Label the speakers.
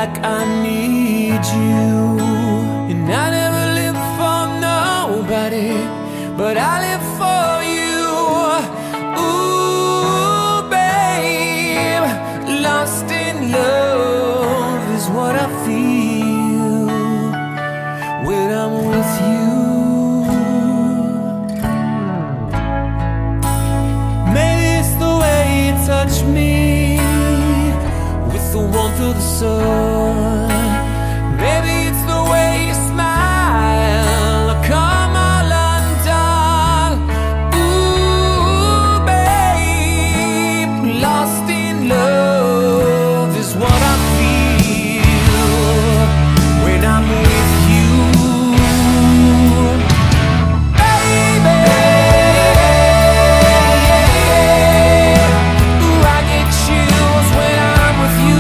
Speaker 1: like I need you. And I never live for nobody, but I live for you. Ooh, babe, lost in love is what I feel when I'm with you. Maybe it's the way you touch me with the warmth of the sun. Maybe it's the way you smile, come all undone. Ooh, babe, lost in love is what I feel when I'm with you. Baby, ooh, I get chills when I'm with you.